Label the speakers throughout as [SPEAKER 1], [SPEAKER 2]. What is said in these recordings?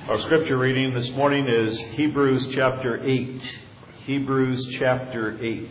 [SPEAKER 1] Our scripture reading this morning is Hebrews chapter 8. Hebrews chapter 8.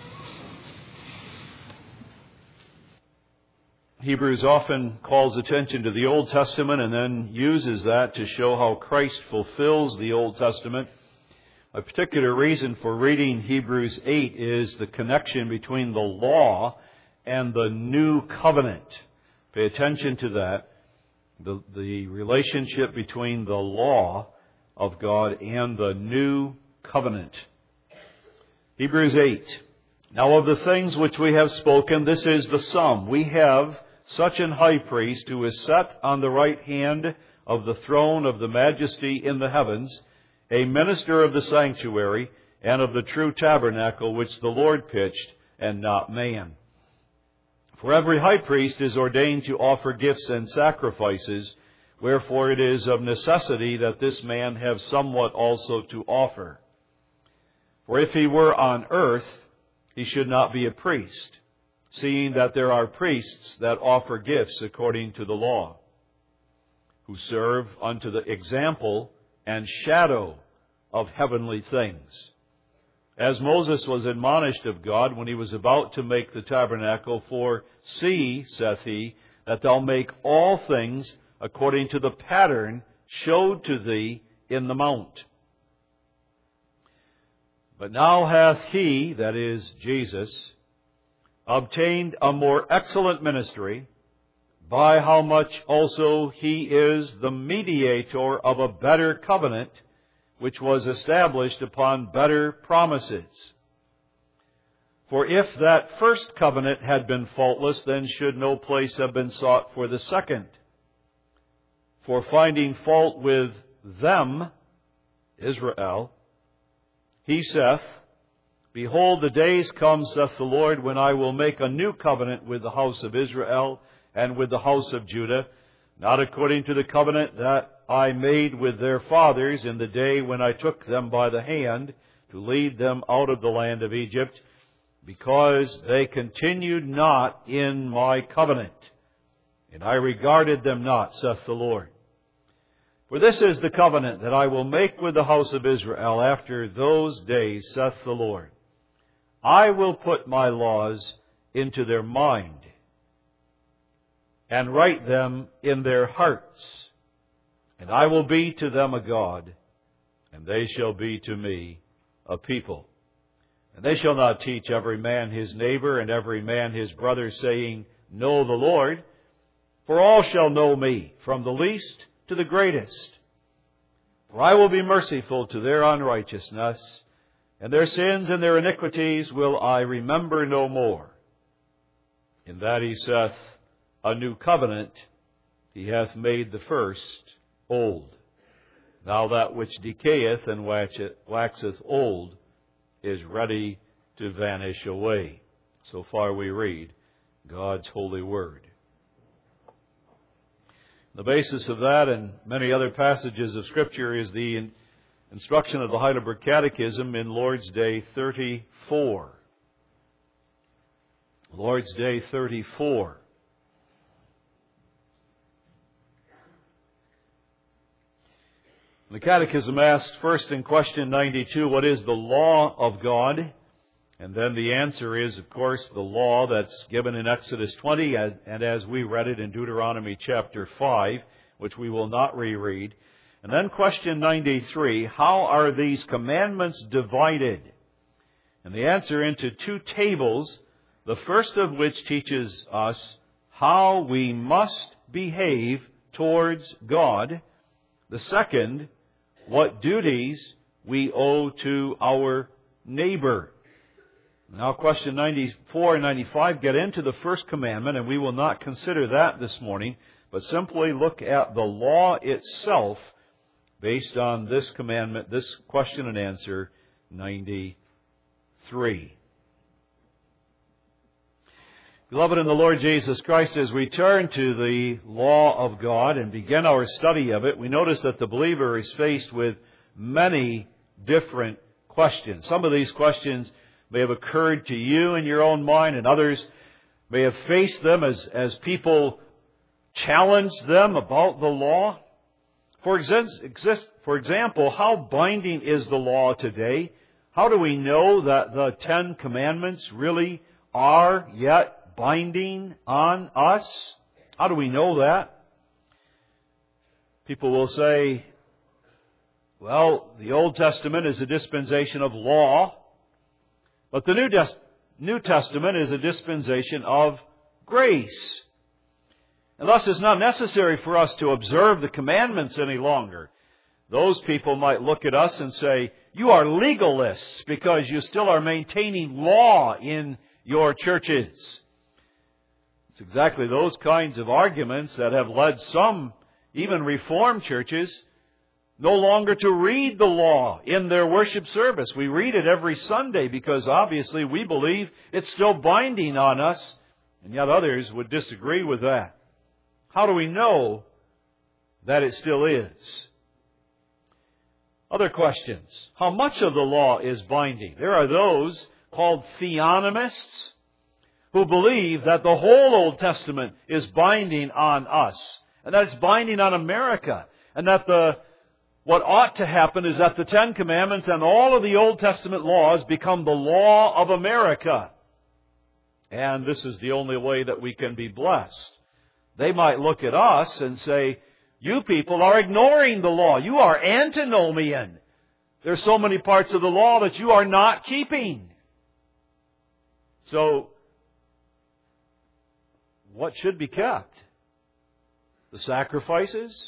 [SPEAKER 1] Hebrews often calls attention to the Old Testament and then uses that to show how Christ fulfills the Old Testament. A particular reason for reading Hebrews 8 is the connection between the law and the new covenant. Pay attention to that. The relationship between the law of God and the new covenant. Hebrews 8. Now of the things which we have spoken, this is the sum. We have such an high priest who is set on the right hand of the throne of the majesty in the heavens, a minister of the sanctuary and of the true tabernacle which the Lord pitched and not man. For every high priest is ordained to offer gifts and sacrifices, wherefore it is of necessity that this man have somewhat also to offer. For if he were on earth, he should not be a priest, seeing that there are priests that offer gifts according to the law, who serve unto the example and shadow of heavenly things. As Moses was admonished of God when he was about to make the tabernacle, for see, saith he, that thou make all things according to the pattern showed to thee in the mount. But now hath he, that is Jesus, obtained a more excellent ministry, by how much also he is the mediator of a better covenant, which was established upon better promises. For if that first covenant had been faultless, then should no place have been sought for the second. For finding fault with them, Israel, he saith, Behold, the days come, saith the Lord, when I will make a new covenant with the house of Israel and with the house of Judah, not according to the covenant that I made with their fathers in the day when I took them by the hand to lead them out of the land of Egypt, because they continued not in my covenant, and I regarded them not, saith the Lord. For this is the covenant that I will make with the house of Israel after those days, saith the Lord. I will put my laws into their mind, and write them in their hearts. And I will be to them a God, and they shall be to me a people. And they shall not teach every man his neighbor and every man his brother, saying, Know the Lord, for all shall know me, from the least to the greatest. For I will be merciful to their unrighteousness, and their sins and their iniquities will I remember no more. In that he saith, A new covenant he hath made the first old. Now that which decayeth and waxeth old is ready to vanish away. So far we read God's holy word. The basis of that and many other passages of Scripture is the instruction of the Heidelberg Catechism in Lord's Day 34. Lord's Day 34. The Catechism asks first in question 92, what is the law of God? And then the answer is, of course, the law that's given in Exodus 20 and as we read it in Deuteronomy chapter 5, which we will not reread. And then question 93, how are these commandments divided? And the answer into two tables, the first of which teaches us how we must behave towards God. The second, what duties we owe to our neighbor. Now, question 94 and 95 get into the first commandment, and we will not consider that this morning, but simply look at the law itself based on this commandment, this question and answer 93. Beloved in the Lord Jesus Christ, as we turn to the law of God and begin our study of it, we notice that the believer is faced with many different questions. Some of these questions may have occurred to you in your own mind, and others may have faced them as people challenged them about the law. For example, how binding is the law today? How do we know that the 10 Commandments really are yet binding on us? How do we know that? People will say, well, the Old Testament is a dispensation of law, but the New Testament is a dispensation of grace. And thus it's not necessary for us to observe the commandments any longer. Those people might look at us and say, you are legalists because you still are maintaining law in your churches. It's exactly those kinds of arguments that have led some, even Reformed churches, no longer to read the law in their worship service. We read it every Sunday because obviously we believe it's still binding on us, and yet others would disagree with that. How do we know that it still is? Other questions. How much of the law is binding? There are those called theonomists who believe that the whole Old Testament is binding on us, and that it's binding on America, and that what ought to happen is that the 10 Commandments and all of the Old Testament laws become the law of America. And this is the only way that we can be blessed. They might look at us and say, you people are ignoring the law. You are antinomian. There's so many parts of the law that you are not keeping. So, what should be kept? The sacrifices?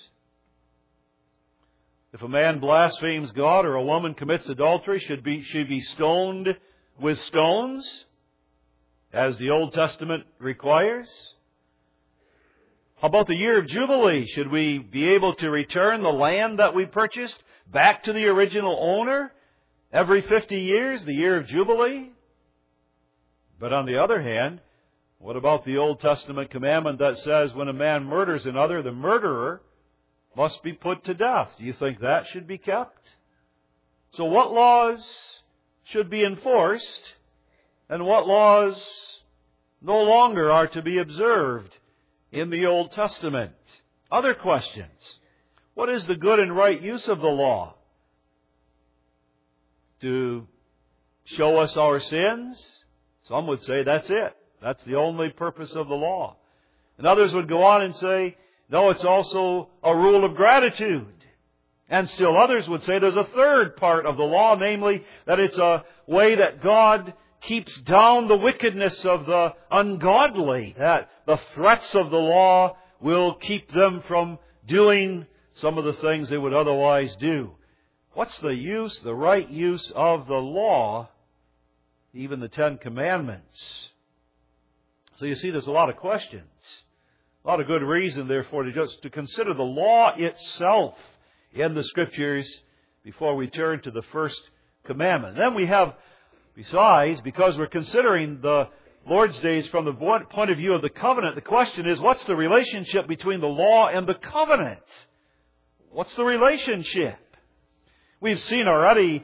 [SPEAKER 1] If a man blasphemes God or a woman commits adultery, should she be stoned with stones, as the Old Testament requires? How about the year of Jubilee? Should we be able to return the land that we purchased back to the original owner every 50 years, the year of Jubilee? But on the other hand, what about the Old Testament commandment that says when a man murders another, the murderer must be put to death? Do you think that should be kept? So what laws should be enforced and what laws no longer are to be observed in the Old Testament? Other questions. What is the good and right use of the law? To show us our sins? Some would say that's it. That's the only purpose of the law. And others would go on and say, no, it's also a rule of gratitude. And still others would say there's a third part of the law, namely that it's a way that God keeps down the wickedness of the ungodly, that the threats of the law will keep them from doing some of the things they would otherwise do. What's the use, the right use of the law, even the 10 Commandments? So you see, there's a lot of questions. A lot of good reason, therefore, to consider the law itself in the Scriptures before we turn to the first commandment. Then we have, besides, because we're considering the Lord's days from the point of view of the covenant, the question is, what's the relationship between the law and the covenant? What's the relationship? We've seen already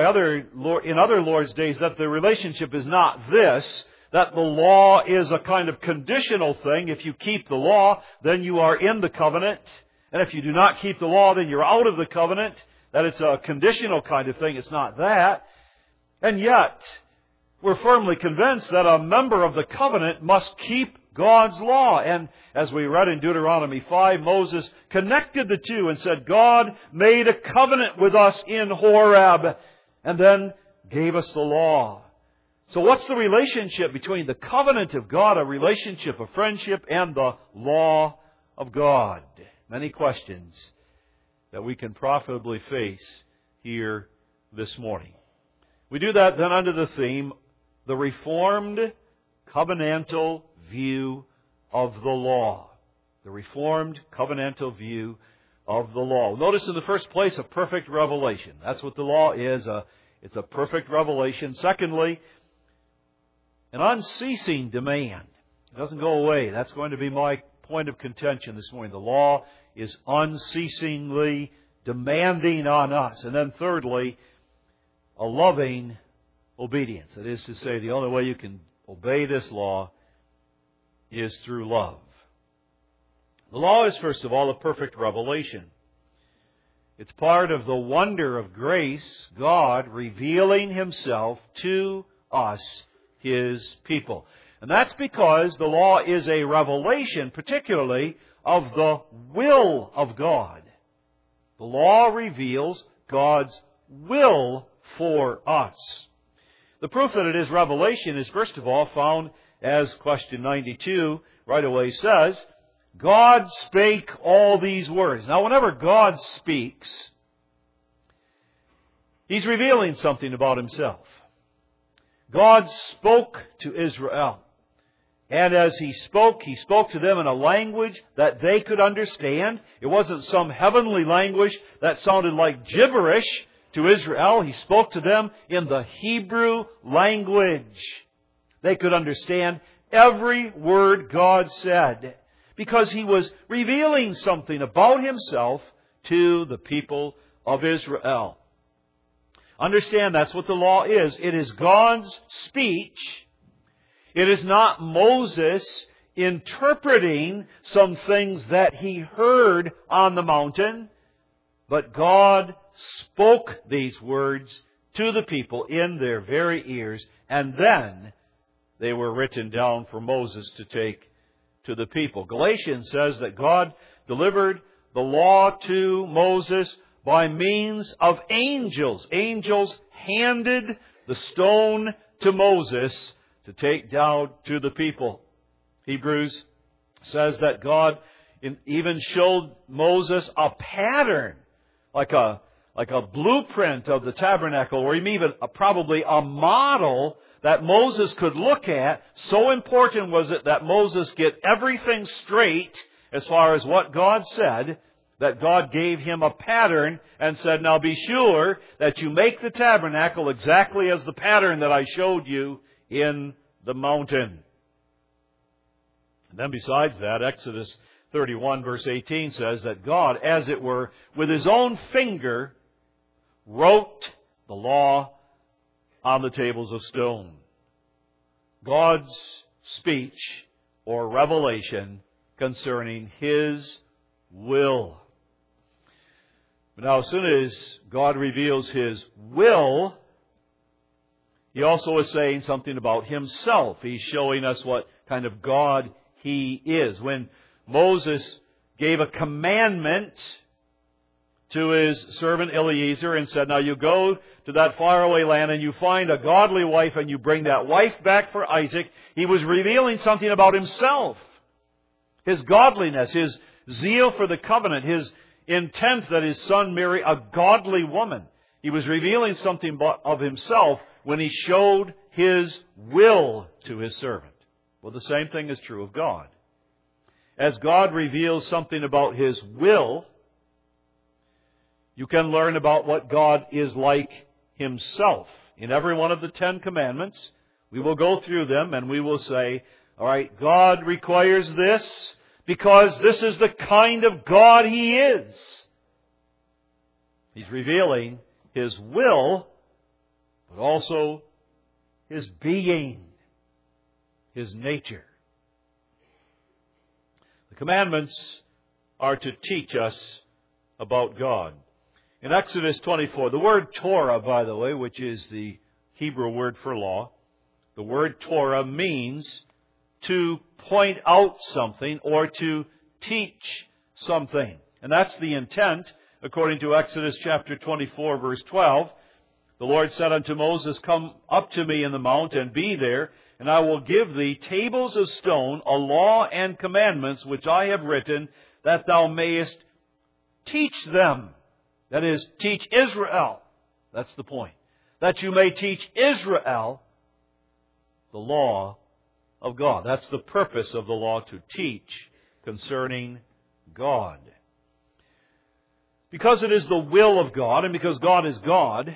[SPEAKER 1] in other Lord's days that the relationship is not this, that the law is a kind of conditional thing. If you keep the law, then you are in the covenant. And if you do not keep the law, then you're out of the covenant. That it's a conditional kind of thing. It's not that. And yet, we're firmly convinced that a member of the covenant must keep God's law. And as we read in Deuteronomy 5, Moses connected the two and said, God made a covenant with us in Horeb and then gave us the law. So what's the relationship between the covenant of God, a relationship of friendship, and the law of God? Many questions that we can profitably face here this morning. We do that then under the theme, the Reformed covenantal view of the law. The Reformed covenantal view of the law. Notice in the first place, a perfect revelation. That's what the law is. It's a perfect revelation. Secondly, an unceasing demand. It doesn't go away. That's going to be my point of contention this morning. The law is unceasingly demanding on us. And then thirdly, a loving obedience. That is to say, the only way you can obey this law is through love. The law is, first of all, a perfect revelation. It's part of the wonder of grace, God revealing Himself to us, His people. And that's because the law is a revelation, particularly, of the will of God. The law reveals God's will for us. The proof that it is revelation is, first of all, found, as question 92 right away says, God spake all these words. Now, whenever God speaks, He's revealing something about Himself. God spoke to Israel. And as He spoke to them in a language that they could understand. It wasn't some heavenly language that sounded like gibberish to Israel. He spoke to them in the Hebrew language. They could understand every word God said, because He was revealing something about Himself to the people of Israel. Understand, that's what the law is. It is God's speech. It is not Moses interpreting some things that he heard on the mountain, but God spoke these words to the people in their very ears, and then they were written down for Moses to take to the people. Galatians says that God delivered the law to Moses by means of angels. Angels handed the stone to Moses to take down to the people. Hebrews says that God even showed Moses a pattern, like a blueprint of the tabernacle, or even probably a model that Moses could look at. So important was it that Moses get everything straight as far as what God said, that God gave him a pattern and said, now be sure that you make the tabernacle exactly as the pattern that I showed you in the mountain. And then besides that, Exodus 31 verse 18 says that God, as it were, with His own finger, wrote the law on the tables of stone. God's speech or revelation concerning His will. Now, as soon as God reveals His will, He also is saying something about Himself. He's showing us what kind of God He is. When Moses gave a commandment to his servant Eliezer and said, now you go to that faraway land and you find a godly wife and you bring that wife back for Isaac, he was revealing something about Himself. His godliness, His zeal for the covenant, His intent that his son marry a godly woman. He was revealing something of Himself when He showed His will to His servant. Well, the same thing is true of God. As God reveals something about His will, you can learn about what God is like Himself. In every one of the 10 Commandments, we will go through them and we will say, all right, God requires this because this is the kind of God He is. He's revealing His will, but also His being, His nature. The commandments are to teach us about God. In Exodus 24, the word Torah, by the way, which is the Hebrew word for law, the word Torah means to point out something or to teach something. And that's the intent, according to Exodus chapter 24, verse 12. The Lord said unto Moses, come up to me in the mount and be there, and I will give thee tables of stone, a law and commandments which I have written, that thou mayest teach them. That is, teach Israel. That's the point. That you may teach Israel the law of God. That's the purpose of the law, to teach concerning God. Because it is the will of God, and because God is God,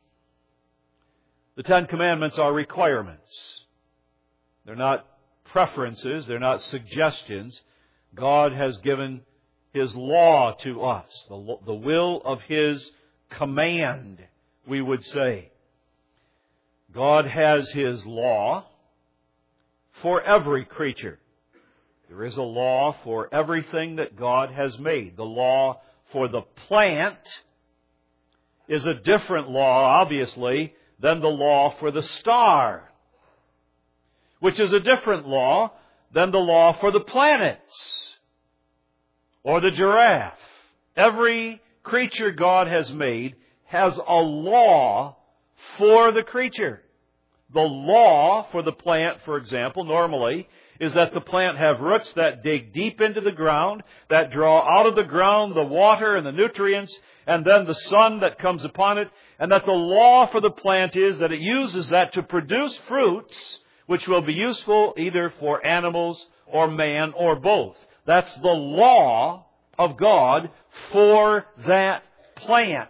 [SPEAKER 1] the 10 Commandments are requirements. They're not preferences. They're not suggestions. God has given His law to us. The will of His command, we would say. God has His law for every creature. There is a law for everything that God has made. The law for the plant is a different law, obviously, than the law for the star, which is a different law than the law for the planets or the giraffe. Every creature God has made has a law for the creature. The law for the plant, for example, normally, is that the plant have roots that dig deep into the ground, that draw out of the ground the water and the nutrients, and then the sun that comes upon it, and that the law for the plant is that it uses that to produce fruits which will be useful either for animals or man or both. That's the law of God for that plant.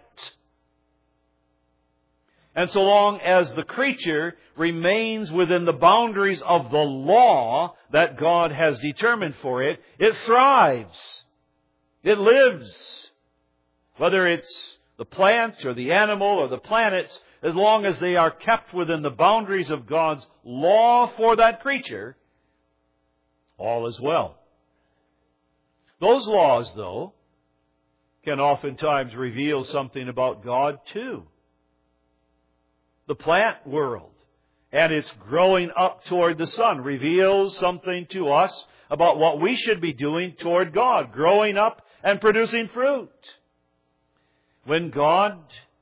[SPEAKER 1] And so long as the creature remains within the boundaries of the law that God has determined for it, it thrives. It lives. Whether it's the plant or the animal or the planets, as long as they are kept within the boundaries of God's law for that creature, all is well. Those laws, though, can oftentimes reveal something about God, too. The plant world and its growing up toward the sun reveals something to us about what we should be doing toward God, growing up and producing fruit. When God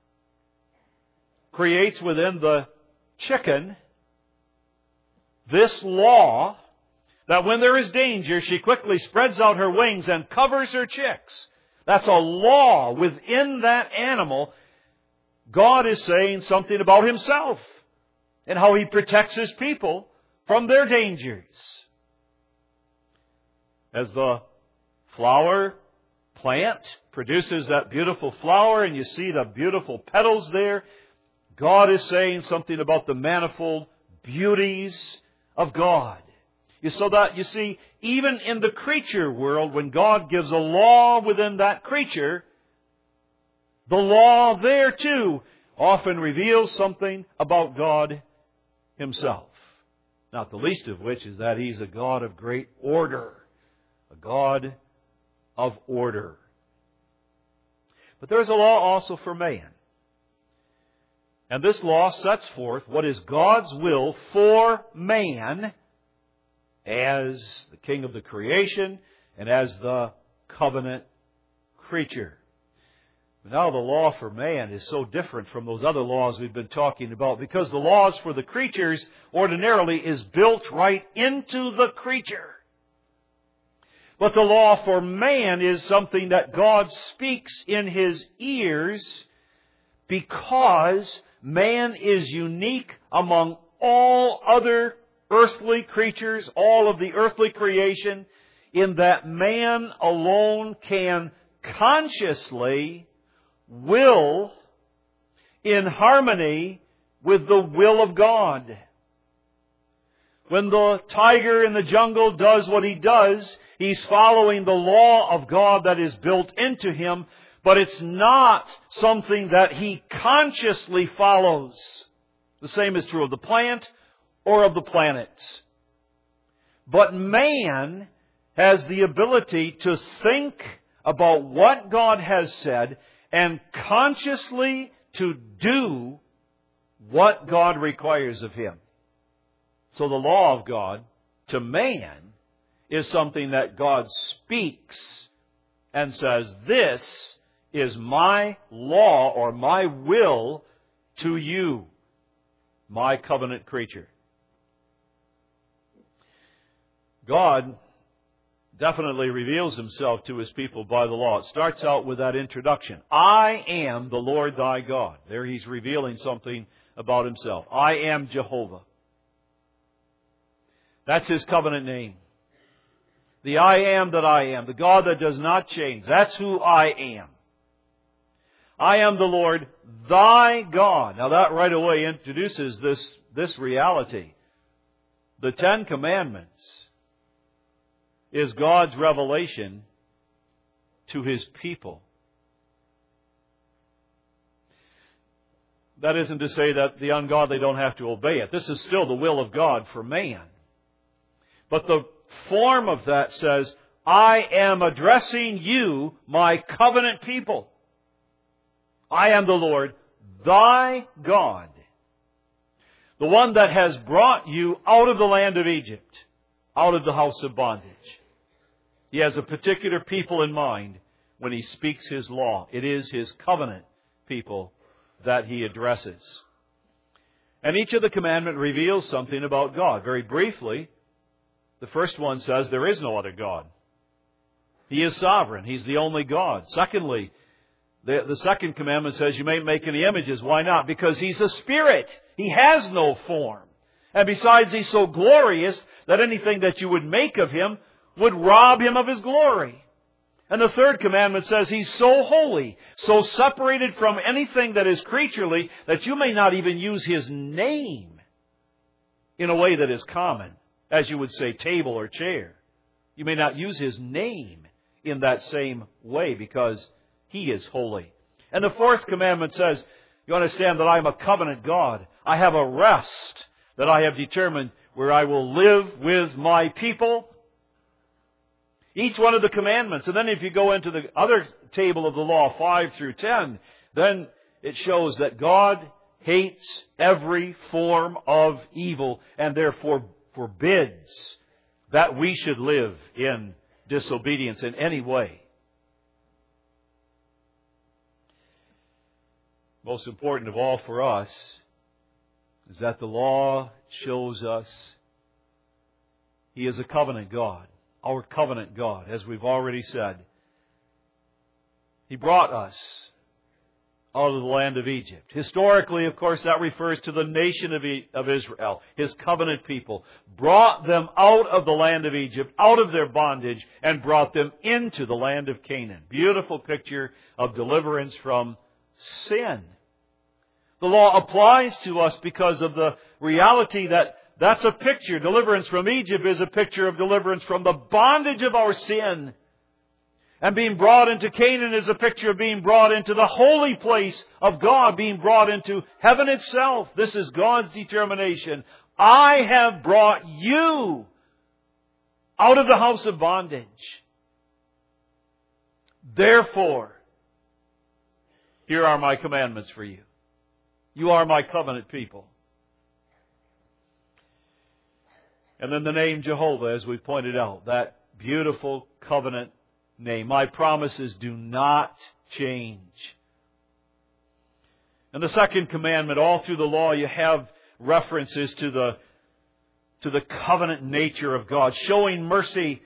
[SPEAKER 1] creates within the chicken this law that when there is danger, she quickly spreads out her wings and covers her chicks. That's a law within that animal. God is saying something about Himself and how He protects His people from their dangers. As the flower plant produces that beautiful flower and you see the beautiful petals there, God is saying something about the manifold beauties of God. So that, you see, even in the creature world, when God gives a law within that creature, the law there, too, often reveals something about God Himself. Not the least of which is that He's a God of great order. A God of order. But there's a law also for man. And this law sets forth what is God's will for man as the king of the creation and as the covenant creature. Now the law for man is so different from those other laws we've been talking about, because the laws for the creatures ordinarily is built right into the creature. But the law for man is something that God speaks in His ears, because man is unique among all other earthly creatures, all of the earthly creation, in that man alone can consciously will in harmony with the will of God. When the tiger in the jungle does what he does, he's following the law of God that is built into him, but it's not something that he consciously follows. The same is true of the plant or of the planets. But man has the ability to think about what God has said and consciously to do what God requires of him. So the law of God to man is something that God speaks and says, this is my law or my will to you, my covenant creature. God definitely reveals Himself to His people by the law. It starts out with that introduction. I am the Lord thy God. There He's revealing something about Himself. I am Jehovah. That's His covenant name. The I am that I am. The God that does not change. That's who I am. I am the Lord thy God. Now that right away introduces this reality. The Ten Commandments is God's revelation to His people. That isn't to say that the ungodly don't have to obey it. This is still the will of God for man. But the form of that says, I am addressing you, my covenant people. I am the Lord, thy God, the one that has brought you out of the land of Egypt, out of the house of bondage. He has a particular people in mind when He speaks His law. It is His covenant people that He addresses. And each of the commandments reveals something about God. Very briefly, the first one says there is no other God. He is sovereign. He's the only God. Secondly, the second commandment says you may make any images. Why not? Because He's a spirit. He has no form. And besides, He's so glorious that anything that you would make of Him would rob Him of His glory. And the third commandment says He's so holy, so separated from anything that is creaturely, that you may not even use His name in a way that is common, as you would say table or chair. You may not use His name in that same way because He is holy. And the fourth commandment says, you understand that I am a covenant God. I have a rest that I have determined where I will live with my people. Each one of the commandments. And then if you go into the other table of the law, 5 through 10, then it shows that God hates every form of evil and therefore forbids that we should live in disobedience in any way. Most important of all for us is that the law shows us He is a covenant God, our covenant God, as we've already said. He brought us out of the land of Egypt. Historically, of course, that refers to the nation of Israel, His covenant people. Brought them out of the land of Egypt, out of their bondage, and brought them into the land of Canaan. Beautiful picture of deliverance from sin. The law applies to us because of the reality that that's a picture. Deliverance from Egypt is a picture of deliverance from the bondage of our sin. And being brought into Canaan is a picture of being brought into the holy place of God, being brought into heaven itself. This is God's determination. I have brought you out of the house of bondage. Therefore, here are my commandments for you. You are my covenant people. And then the name Jehovah, as we pointed out, that beautiful covenant name. My promises do not change. And the second commandment, all through the law, you have references to the covenant nature of God, showing mercy,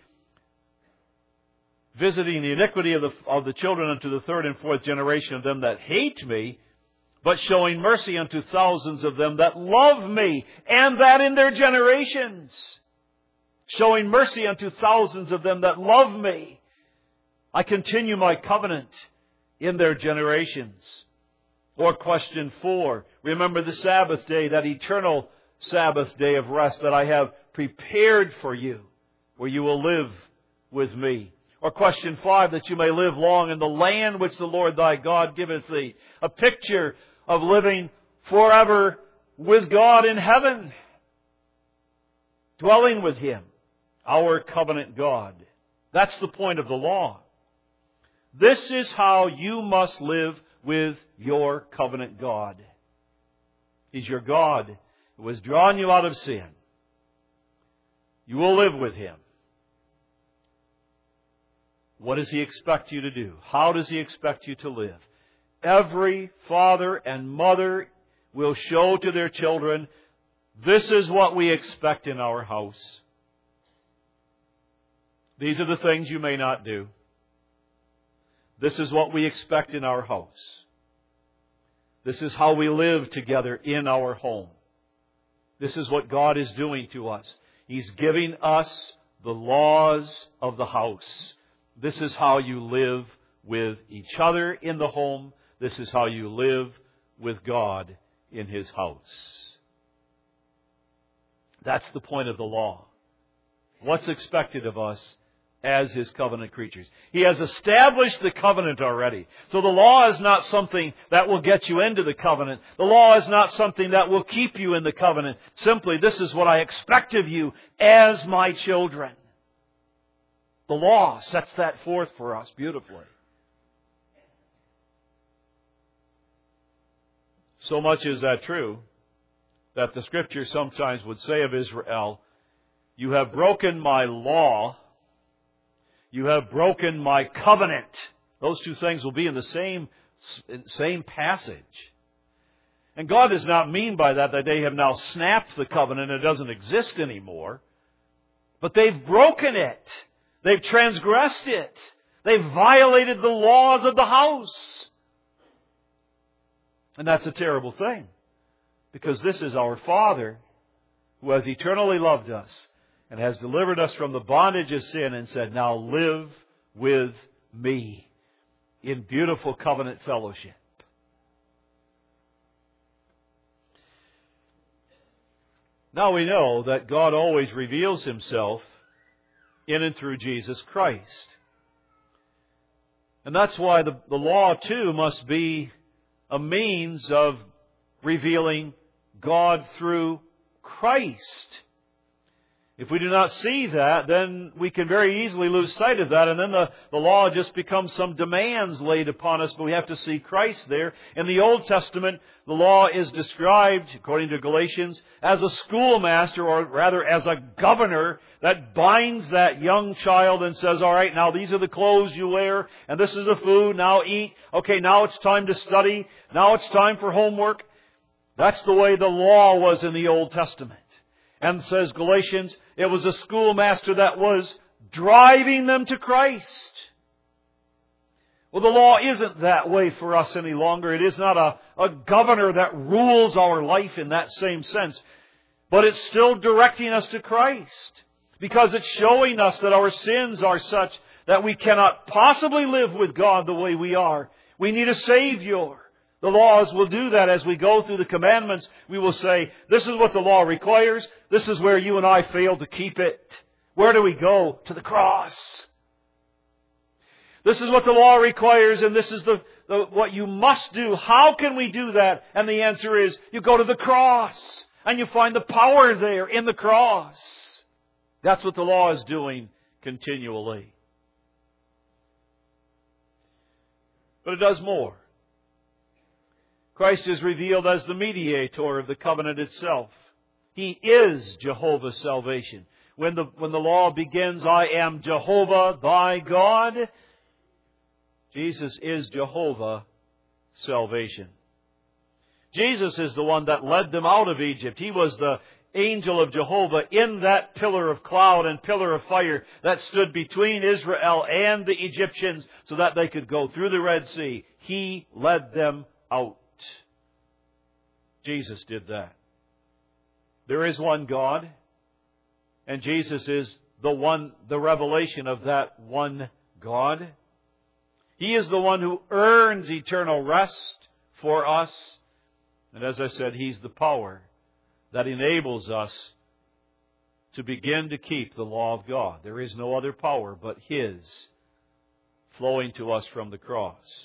[SPEAKER 1] visiting the iniquity of the children unto the third and fourth generation of them that hate me, but showing mercy unto thousands of them that love me, and that in their generations. Showing mercy unto thousands of them that love me. I continue my covenant in their generations. Or question 4, remember the Sabbath day, that eternal Sabbath day of rest that I have prepared for you, where you will live with me. Or question 5, that you may live long in the land which the Lord thy God giveth thee. A picture of living forever with God in heaven, dwelling with Him, our covenant God. That's the point of the law. This is how you must live with your covenant God. He's your God who has drawn you out of sin. You will live with Him. What does He expect you to do? How does He expect you to live? Every father and mother will show to their children, this is what we expect in our house. These are the things you may not do. This is what we expect in our house. This is how we live together in our home. This is what God is doing to us. He's giving us the laws of the house. This is how you live with each other in the home. This is how you live with God in His house. That's the point of the law. What's expected of us as His covenant creatures. He has established the covenant already. So the law is not something that will get you into the covenant. The law is not something that will keep you in the covenant. Simply, this is what I expect of you as my children. The law sets that forth for us beautifully. So much is that true that the Scripture sometimes would say of Israel, "You have broken my law, you have broken my covenant." Those two things will be in the same passage. And God does not mean by that they have now snapped the covenant and it doesn't exist anymore. But they've broken it. They've transgressed it. They've violated the laws of the house. And that's a terrible thing. Because this is our Father who has eternally loved us and has delivered us from the bondage of sin and said, "Now live with me in beautiful covenant fellowship." Now we know that God always reveals Himself in and through Jesus Christ. And that's why the law too must be a means of revealing God through Christ. If we do not see that, then we can very easily lose sight of that, and then the law just becomes some demands laid upon us, but we have to see Christ there. In the Old Testament, the law is described, according to Galatians, as a schoolmaster, or rather as a governor that binds that young child and says, "All right, now these are the clothes you wear, and this is the food, now eat. Okay, now it's time to study. Now it's time for homework." That's the way the law was in the Old Testament. And says Galatians, it was a schoolmaster that was driving them to Christ. Well, the law isn't that way for us any longer. It is not a governor that rules our life in that same sense. But it's still directing us to Christ. Because it's showing us that our sins are such that we cannot possibly live with God the way we are. We need a Savior. The laws will do that as we go through the commandments. We will say, this is what the law requires. This is where you and I fail to keep it. Where do we go? To the cross. This is what the law requires, and this is what you must do. How can we do that? And the answer is, you go to the cross. And you find the power there in the cross. That's what the law is doing continually. But it does more. Christ is revealed as the mediator of the covenant itself. He is Jehovah's salvation. When the law begins, "I am Jehovah thy God," Jesus is Jehovah salvation. Jesus is the one that led them out of Egypt. He was the angel of Jehovah in that pillar of cloud and pillar of fire that stood between Israel and the Egyptians so that they could go through the Red Sea. He led them out. Jesus did that. There is one God, and Jesus is the revelation of that one God. He is the one who earns eternal rest for us. And as I said, He's the power that enables us to begin to keep the law of God. There is no other power but His flowing to us from the cross.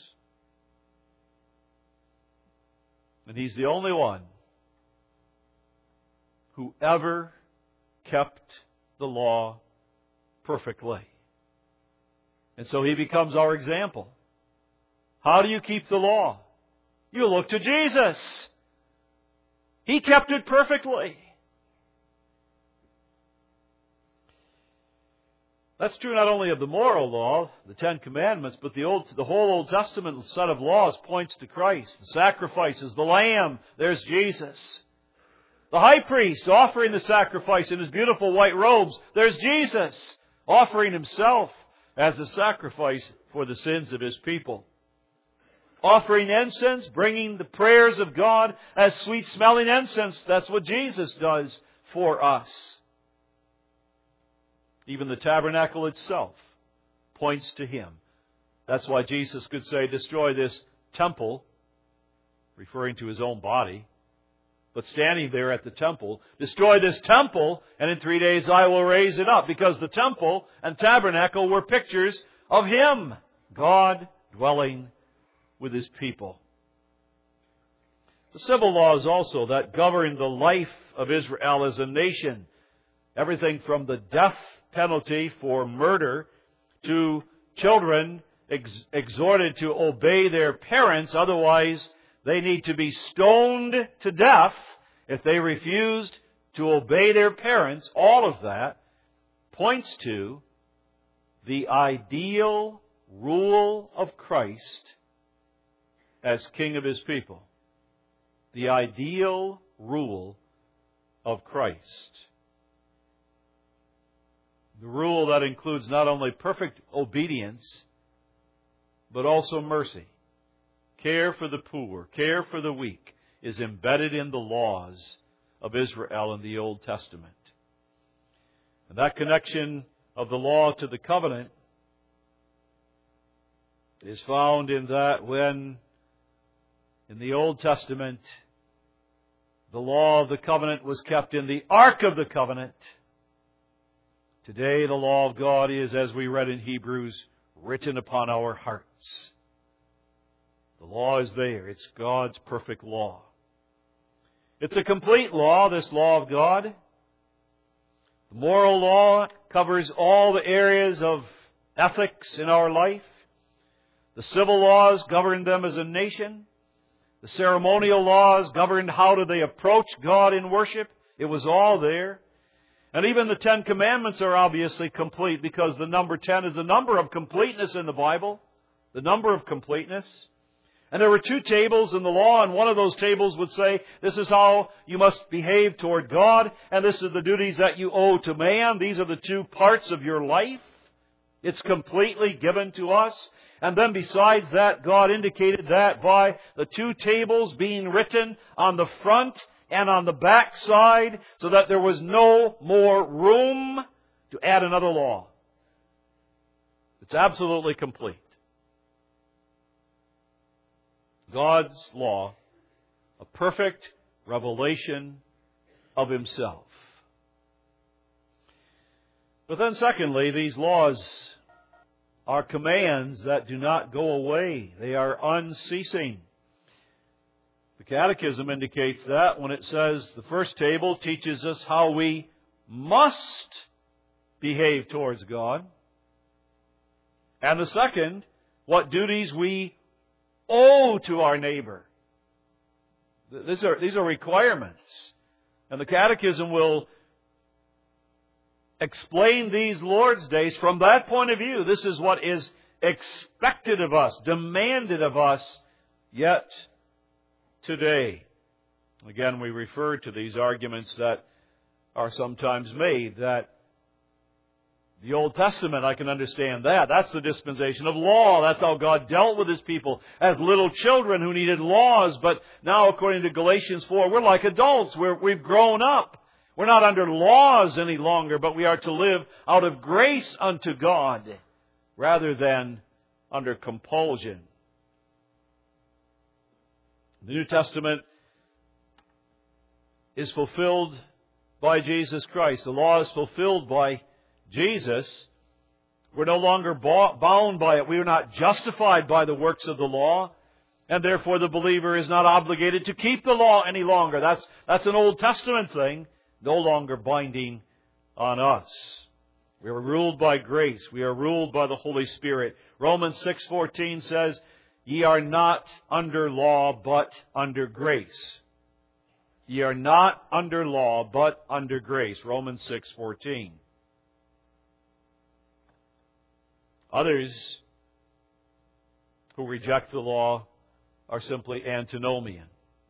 [SPEAKER 1] And He's the only one who ever kept the law perfectly. And so He becomes our example. How do you keep the law? You look to Jesus. He kept it perfectly. That's true not only of the moral law, the Ten Commandments, but the whole Old Testament set of laws points to Christ. The sacrifices, the Lamb, there's Jesus. The high priest offering the sacrifice in his beautiful white robes, there's Jesus, offering Himself as a sacrifice for the sins of His people. Offering incense, bringing the prayers of God as sweet-smelling incense, that's what Jesus does for us. Even the tabernacle itself points to Him. That's why Jesus could say, "Destroy this temple," referring to His own body. But standing there at the temple, "Destroy this temple, and in 3 days I will raise it up." Because the temple and tabernacle were pictures of Him, God dwelling with His people. The civil laws also that govern the life of Israel as a nation. Everything from the death penalty for murder to children exhorted to obey their parents, otherwise they need to be stoned to death if they refused to obey their parents. All of that points to the ideal rule of Christ as King of His people. The ideal rule of Christ. The rule that includes not only perfect obedience, but also mercy. Care for the poor, care for the weak is embedded in the laws of Israel in the Old Testament. And that connection of the law to the covenant is found in that when in the Old Testament the law of the covenant was kept in the Ark of the Covenant, today the law of God is, as we read in Hebrews, written upon our hearts. The law is there. It's God's perfect law. It's a complete law, this law of God. The moral law covers all the areas of ethics in our life. The civil laws govern them as a nation. The ceremonial laws governed how do they approach God in worship. It was all there. And even the 10 Commandments are obviously complete because the number 10 is the number of completeness in the Bible. The number of completeness. And there were 2 tables in the law, and one of those tables would say, this is how you must behave toward God, and this is the duties that you owe to man. These are the 2 parts of your life. It's completely given to us. And then besides that, God indicated that by the 2 tables being written on the front and on the back side, so that there was no more room to add another law. It's absolutely complete. God's law, a perfect revelation of Himself. But then secondly, these laws are commands that do not go away. They are unceasing. The Catechism indicates that when it says the first table teaches us how we must behave towards God. And the second, what duties we owe to our neighbor. These are requirements. And the Catechism will explain these Lord's days from that point of view. This is what is expected of us, demanded of us, yet today. Again, we refer to these arguments that are sometimes made that the Old Testament, I can understand that. That's the dispensation of law. That's how God dealt with His people as little children who needed laws. But now, according to Galatians 4, we're like adults. We've grown up. We're not under laws any longer, but we are to live out of grace unto God rather than under compulsion. The New Testament is fulfilled by Jesus Christ. The law is fulfilled by Jesus. We're no longer bound by it. We are not justified by the works of the law. And therefore the believer is not obligated to keep the law any longer. That's an Old Testament thing, no longer binding on us. We are ruled by grace. We are ruled by the Holy Spirit. Romans 6:14 says, ye are not under law, but under grace. Ye are not under law, but under grace. Romans 6:14. Others who reject the law are simply antinomian.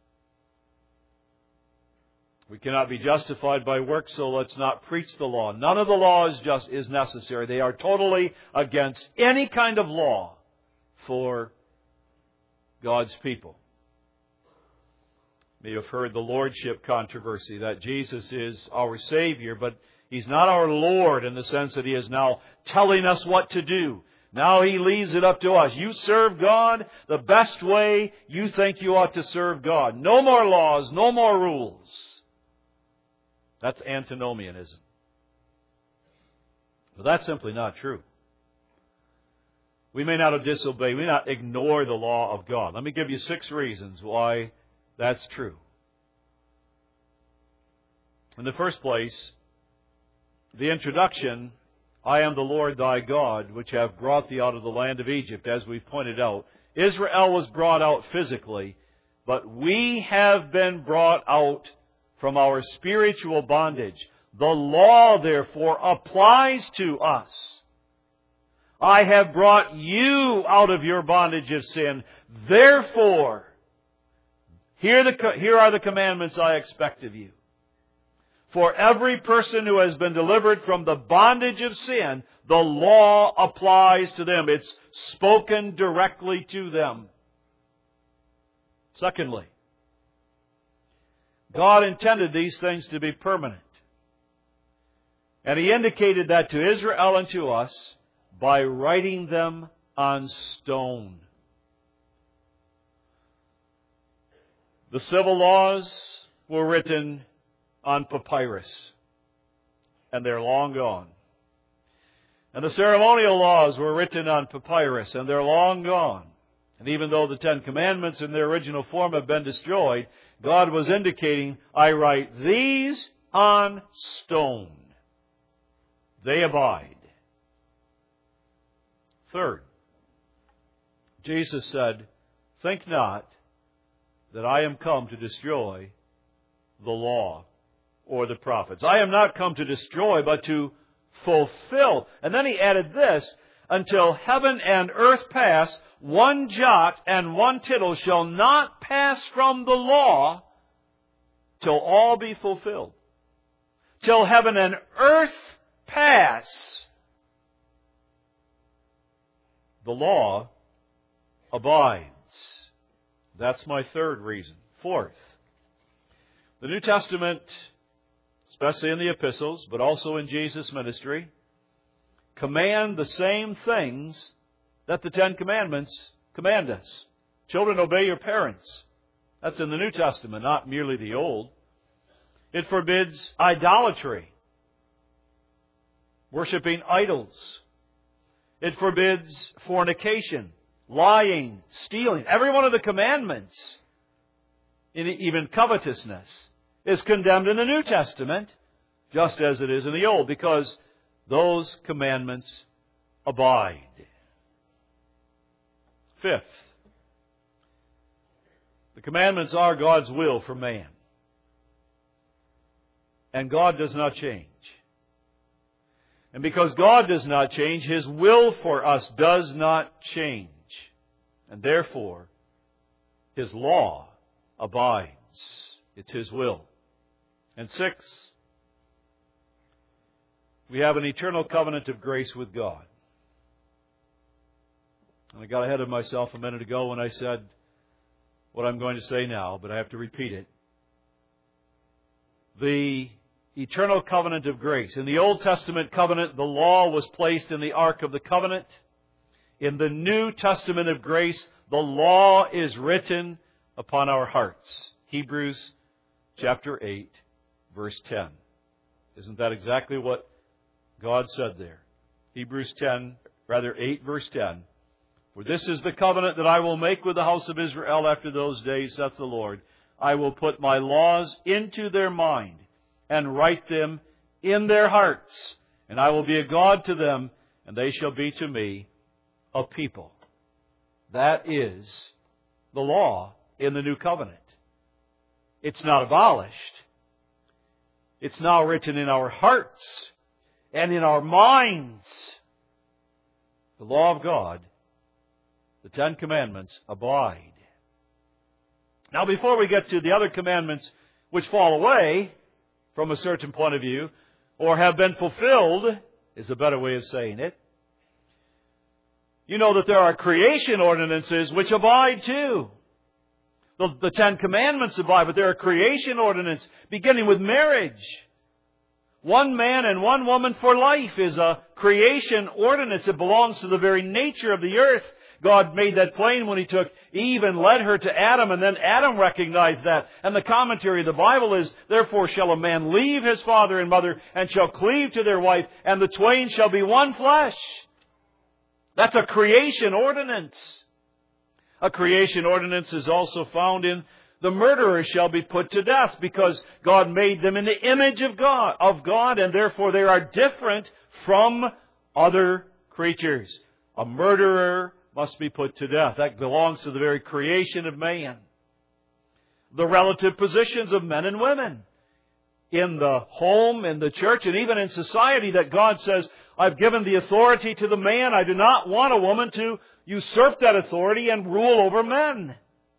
[SPEAKER 1] We cannot be justified by works, so let's not preach the law. None of the law is necessary. They are totally against any kind of law for God's people. You may have heard the lordship controversy, that Jesus is our Savior, but He's not our Lord in the sense that He is now telling us what to do. Now He leaves it up to us. You serve God the best way you think you ought to serve God. No more laws, no more rules. That's antinomianism. But that's simply not true. We may not disobey, we may not ignore the law of God. Let me give you 6 reasons why that's true. In the first place, the introduction I am the Lord thy God, which have brought thee out of the land of Egypt, as we've pointed out. Israel was brought out physically, but we have been brought out from our spiritual bondage. The law, therefore, applies to us. I have brought you out of your bondage of sin. Therefore, here are the commandments I expect of you. For every person who has been delivered from the bondage of sin, the law applies to them. It's spoken directly to them. Secondly, God intended these things to be permanent. And He indicated that to Israel and to us by writing them on stone. The civil laws were written on papyrus, and they're long gone. And the ceremonial laws were written on papyrus, and they're long gone. And even though the Ten Commandments in their original form have been destroyed, God was indicating, I write these on stone. They abide. Third, Jesus said, think not that I am come to destroy the law or the prophets. I am not come to destroy, but to fulfill. And then He added this, until heaven and earth pass, one jot and one tittle shall not pass from the law till all be fulfilled. Till heaven and earth pass, the law abides. That's my third reason. Fourth, the New Testament, especially in the epistles, but also in Jesus' ministry, command the same things that the Ten Commandments command us. Children, obey your parents. That's in the New Testament, not merely the Old. It forbids idolatry, worshiping idols. It forbids fornication, lying, stealing. Every one of the commandments, even covetousness, is condemned in the New Testament, just as it is in the Old, because those commandments abide. Fifth, the commandments are God's will for man. And God does not change. And because God does not change, His will for us does not change. And therefore, His law abides. It's His will. And sixth, we have an eternal covenant of grace with God. And I got ahead of myself a minute ago when I said what I'm going to say now, but I have to repeat it. The eternal covenant of grace. In the Old Testament covenant, the law was placed in the Ark of the Covenant. In the New Testament of grace, the law is written upon our hearts. Hebrews chapter 8, verse 10. Isn't that exactly what God said there? Hebrews 8, verse 10. For this is the covenant that I will make with the house of Israel after those days, saith the Lord. I will put my laws into their mind and write them in their hearts. And I will be a God to them, and they shall be to me a people. That is the law in the new covenant. It's not abolished. It's now written in our hearts and in our minds. The law of God, the Ten Commandments, abide. Now, before we get to the other commandments which fall away from a certain point of view, or have been fulfilled, is a better way of saying it, you know that there are creation ordinances which abide too. The Ten Commandments abide, but there are creation ordinances beginning with marriage. One man and one woman for life is a creation ordinance. It belongs to the very nature of the earth. God made that plain when He took Eve and led her to Adam, and then Adam recognized that. And the commentary of the Bible is, therefore shall a man leave his father and mother, and shall cleave to their wife, and the twain shall be one flesh. That's a creation ordinance. A creation ordinance is also found in the murderer shall be put to death, because God made them in the image of God, and therefore they are different from other creatures. A murderer must be put to death. That belongs to the very creation of man. The relative positions of men and women in the home, in the church, and even in society, that God says, I've given the authority to the man. I do not want a woman to usurp that authority and rule over men.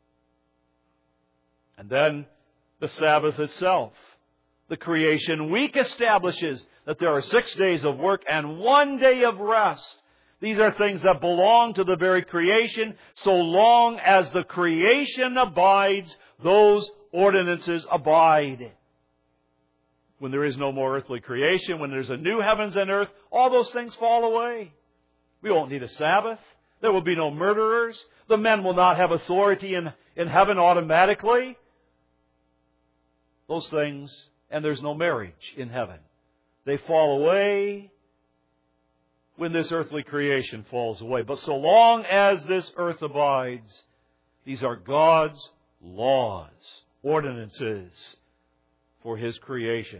[SPEAKER 1] And then the Sabbath itself. The creation week establishes that there are 6 days of work and 1 day of rest. These are things that belong to the very creation. So long as the creation abides, those ordinances abide. When there is no more earthly creation, when there's a new heavens and earth, all those things fall away. We won't need a Sabbath. There will be no murderers. The men will not have authority in heaven automatically. Those things, and there's no marriage in heaven. They fall away when this earthly creation falls away. But so long as this earth abides, these are God's laws, ordinances for His creation.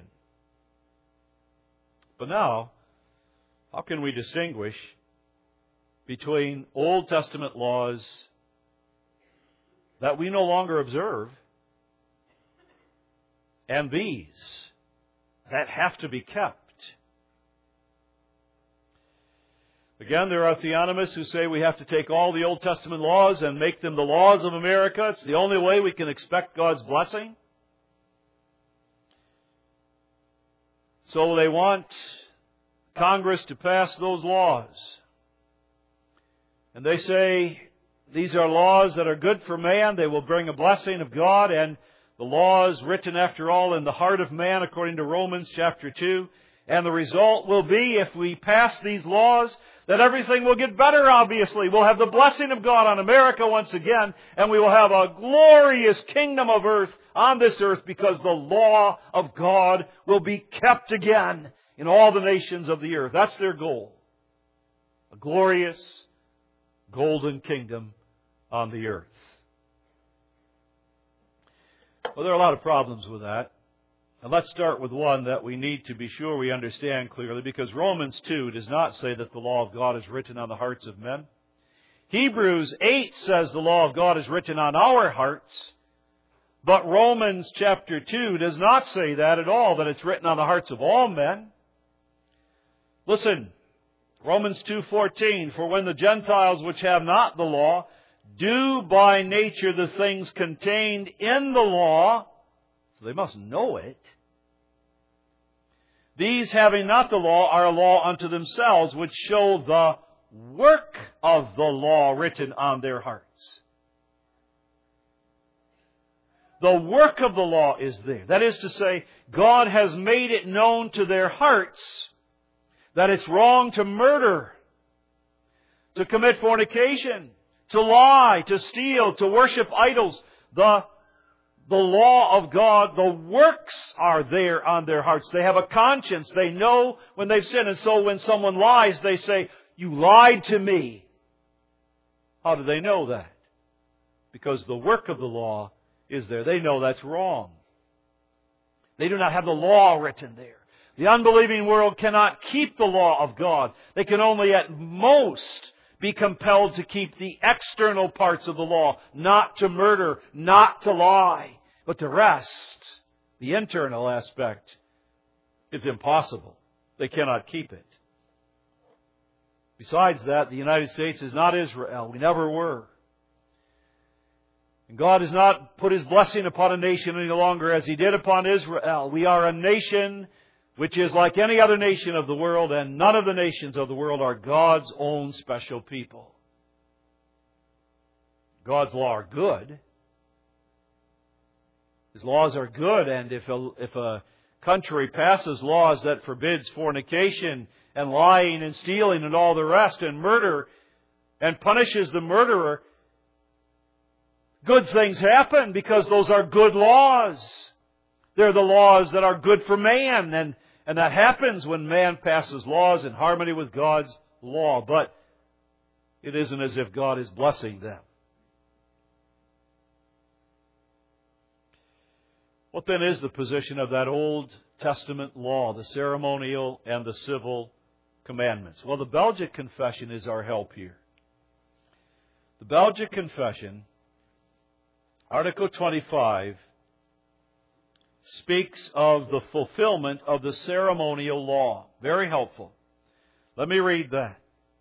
[SPEAKER 1] But now, how can we distinguish between Old Testament laws that we no longer observe and these that have to be kept? Again, there are theonomists who say we have to take all the Old Testament laws and make them the laws of America. It's the only way we can expect God's blessing. So they want Congress to pass those laws. And they say these are laws that are good for man. They will bring a blessing of God. And the laws written, after all, in the heart of man, according to Romans chapter 2. And the result will be, if we pass these laws, that everything will get better, obviously. We'll have the blessing of God on America once again, and we will have a glorious kingdom of earth on this earth because the law of God will be kept again in all the nations of the earth. That's their goal. A glorious golden kingdom on the earth. Well, there are a lot of problems with that. And let's start with one that we need to be sure we understand clearly, because Romans 2 does not say that the law of God is written on the hearts of men. Hebrews 8 says the law of God is written on our hearts. But Romans chapter 2 does not say that at all, that it's written on the hearts of all men. Listen, Romans 2:14, for when the Gentiles which have not the law do by nature the things contained in the law, so they must know it. These, having not the law, are a law unto themselves, which show the work of the law written on their hearts. The work of the law is there. That is to say, God has made it known to their hearts that it's wrong to murder, to commit fornication, to lie, to steal, to worship idols. The law of God, the works are there on their hearts. They have a conscience. They know when they've sinned. And so when someone lies, they say, you lied to me. How do they know that? Because the work of the law is there. They know that's wrong. They do not have the law written there. The unbelieving world cannot keep the law of God. They can only at most be compelled to keep the external parts of the law, not to murder, not to lie. But the rest, the internal aspect, is impossible. They cannot keep it. Besides that, the United States is not Israel. We never were. And God has not put His blessing upon a nation any longer as He did upon Israel. We are a nation which is like any other nation of the world, and none of the nations of the world are God's own special people. God's law are good. His laws are good, and if a country passes laws that forbids fornication and lying and stealing and all the rest and murder and punishes the murderer, good things happen because those are good laws. They're the laws that are good for man, and that happens when man passes laws in harmony with God's law. But it isn't as if God is blessing them. What then is the position of that Old Testament law, the ceremonial and the civil commandments? Well, the Belgic Confession is our help here. The Belgic Confession, Article 25, speaks of the fulfillment of the ceremonial law. Very helpful. Let me read that.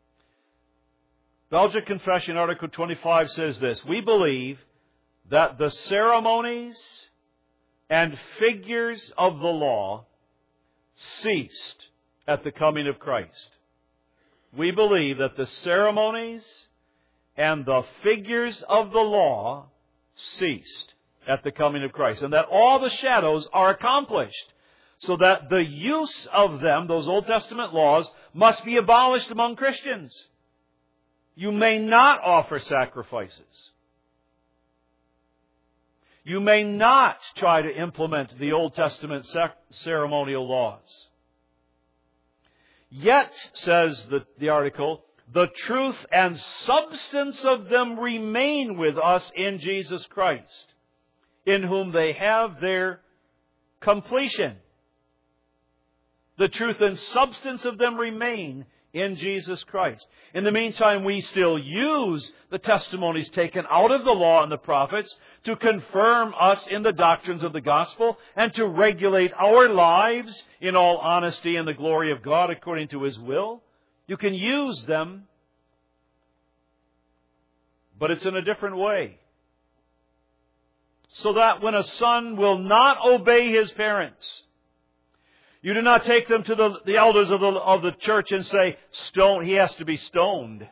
[SPEAKER 1] Belgic Confession, Article 25 says this: we believe that the ceremonies and figures of the law ceased at the coming of Christ. We believe that the ceremonies and the figures of the law ceased at the coming of Christ, and that all the shadows are accomplished, so that the use of them, those Old Testament laws, must be abolished among Christians. You may not offer sacrifices. You may not try to implement the Old Testament ceremonial laws. Yet, says the article, the truth and substance of them remain with us in Jesus Christ, in whom they have their completion. The truth and substance of them remain in Jesus Christ. In the meantime, we still use the testimonies taken out of the law and the prophets to confirm us in the doctrines of the gospel and to regulate our lives in all honesty and the glory of God according to His will. You can use them, but it's in a different way. So that when a son will not obey his parents, you do not take them to the elders of the church and say, "Stone, he has to be stoned."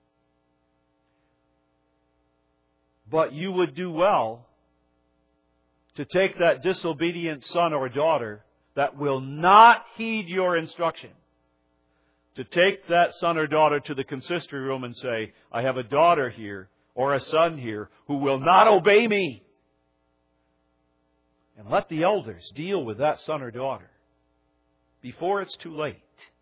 [SPEAKER 1] But you would do well to take that disobedient son or daughter that will not heed your instruction, to take that son or daughter to the consistory room and say, "I have a daughter here or a son here who will not obey me." And let the elders deal with that son or daughter before it's too late.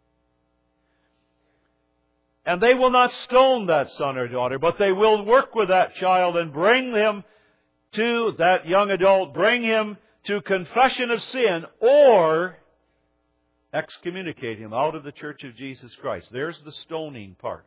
[SPEAKER 1] And they will not stone that son or daughter, but they will work with that child and bring him to that young adult, bring him to confession of sin, or excommunicate him out of the Church of Jesus Christ. There's the stoning part.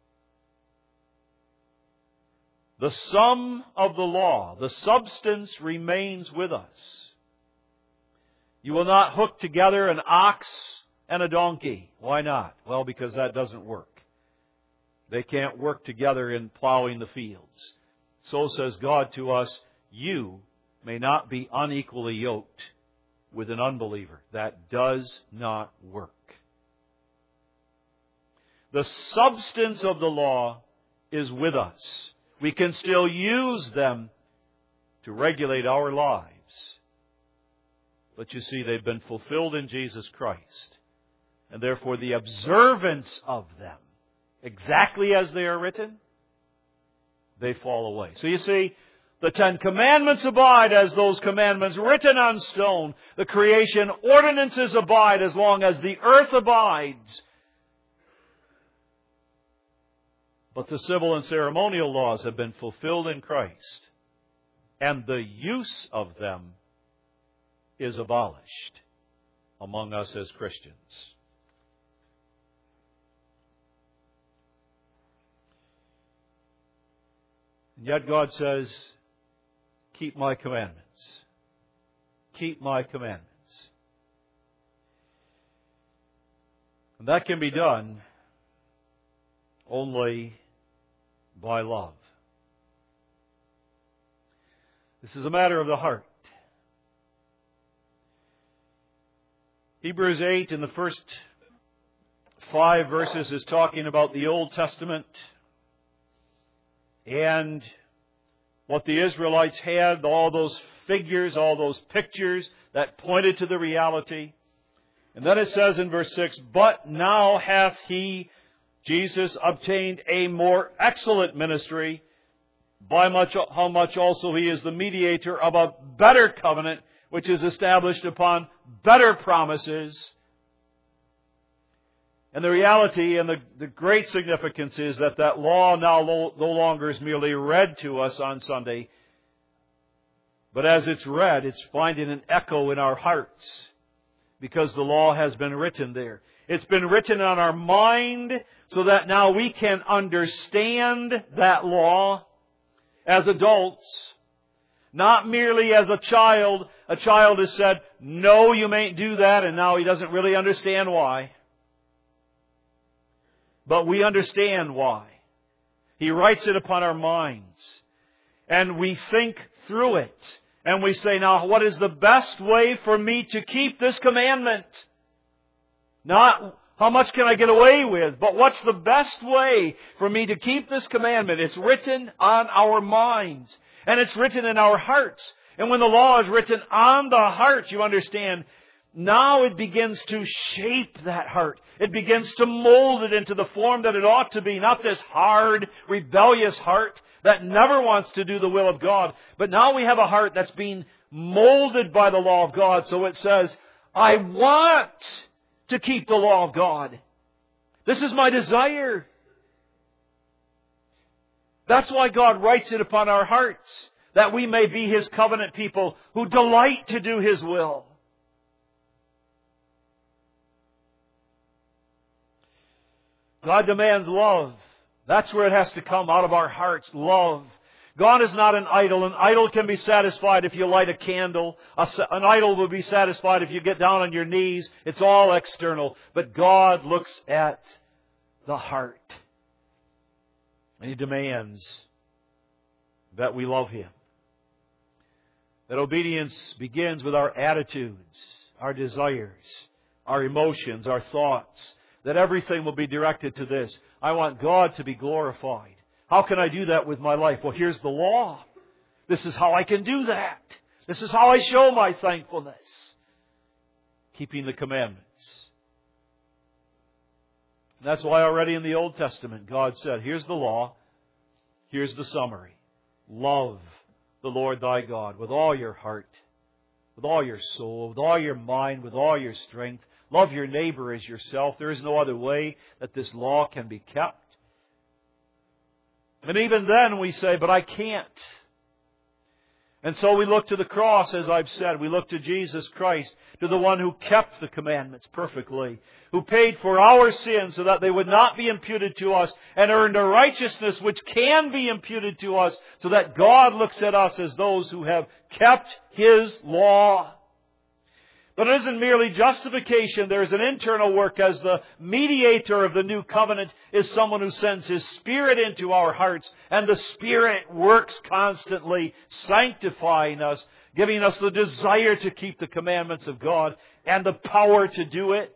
[SPEAKER 1] The sum of the law, the substance, remains with us. You will not hook together an ox and a donkey. Why not? Well, because that doesn't work. They can't work together in plowing the fields. So says God to us, you may not be unequally yoked with an unbeliever. That does not work. The substance of the law is with us. We can still use them to regulate our lives. But you see, they've been fulfilled in Jesus Christ. And therefore the observance of them, exactly as they are written, they fall away. So you see, the Ten Commandments abide as those commandments written on stone. The creation ordinances abide as long as the earth abides. But the civil and ceremonial laws have been fulfilled in Christ, and the use of them is abolished among us as Christians. And yet God says, keep my commandments. Keep my commandments. And that can be done only by love. This is a matter of the heart. Hebrews 8 in the first 5 verses is talking about the Old Testament and what the Israelites had, all those figures, all those pictures that pointed to the reality. And then it says in verse 6, but now hath he, Jesus, obtained a more excellent ministry, by how much also he is the mediator of a better covenant, which is established upon better promises. And the reality and the great significance is that law now no longer is merely read to us on Sunday, but as it's read, it's finding an echo in our hearts. because the law has been written there. It's been written on our mind so that now we can understand that law as adults. Not merely as a child. A child has said, no, you mayn't do that, and now he doesn't really understand why. But we understand why. He writes it upon our minds. And we think through it. And we say, now, what is the best way for me to keep this commandment? Not how much can I get away with, but what's the best way for me to keep this commandment? It's written on our minds. And it's written in our hearts. And when the law is written on the heart, you understand, now it begins to shape that heart. It begins to mold it into the form that it ought to be. Not this hard, rebellious heart that never wants to do the will of God. But now we have a heart that's being molded by the law of God. So it says, I want to keep the law of God. This is my desire. That's why God writes it upon our hearts, that we may be His covenant people who delight to do His will. God demands love. That's where it has to come out of our hearts, love. God is not an idol. An idol can be satisfied if you light a candle. An idol will be satisfied if you get down on your knees. It's all external. But God looks at the heart. And He demands that we love Him. That obedience begins with our attitudes, our desires, our emotions, our thoughts. That everything will be directed to this. I want God to be glorified. How can I do that with my life? Well, here's the law. This is how I can do that. This is how I show my thankfulness. Keeping the commandments. And that's why already in the Old Testament, God said, here's the law. Here's the summary. Love the Lord thy God with all your heart, with all your soul, with all your mind, with all your strength. Love your neighbor as yourself. There is no other way that this law can be kept. And even then we say, but I can't. And so we look to the cross, as I've said. We look to Jesus Christ, to the one who kept the commandments perfectly, who paid for our sins so that they would not be imputed to us, and earned a righteousness which can be imputed to us, so that God looks at us as those who have kept His law. But it isn't merely justification. There's an internal work, as the mediator of the new covenant is someone who sends His Spirit into our hearts. And the Spirit works constantly, sanctifying us, giving us the desire to keep the commandments of God and the power to do it.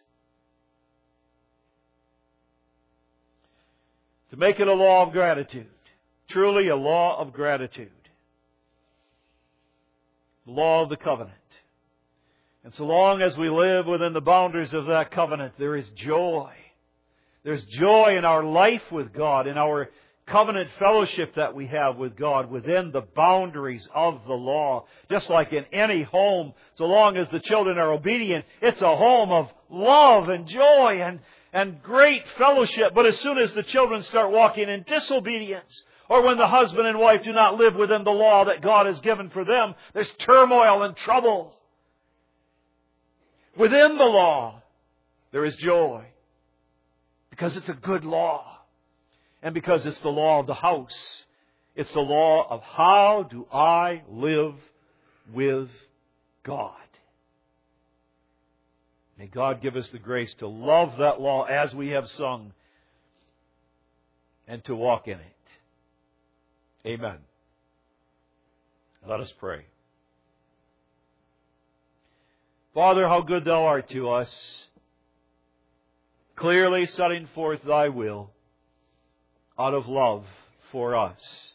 [SPEAKER 1] To make it a law of gratitude. Truly a law of gratitude. The law of the covenant. And so long as we live within the boundaries of that covenant, there is joy. There's joy in our life with God, in our covenant fellowship that we have with God within the boundaries of the law. Just like in any home, so long as the children are obedient, it's a home of love and joy and great fellowship. But as soon as the children start walking in disobedience, or when the husband and wife do not live within the law that God has given for them, there's turmoil and trouble. Within the law, there is joy. Because it's a good law. And because it's the law of the house. It's the law of how do I live with God. May God give us the grace to love that law as we have sung. And to walk in it. Amen. Let us pray. Father, how good Thou art to us, clearly setting forth Thy will out of love for us.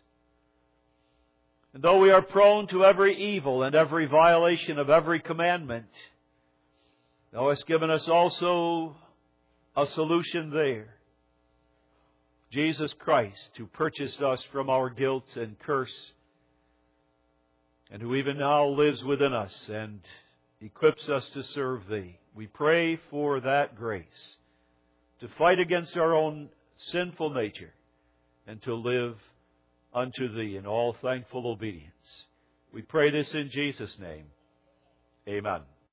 [SPEAKER 1] And though we are prone to every evil and every violation of every commandment, Thou hast given us also a solution there. Jesus Christ, who purchased us from our guilt and curse, and who even now lives within us and equips us to serve Thee. We pray for that grace to fight against our own sinful nature and to live unto Thee in all thankful obedience. We pray this in Jesus' name. Amen.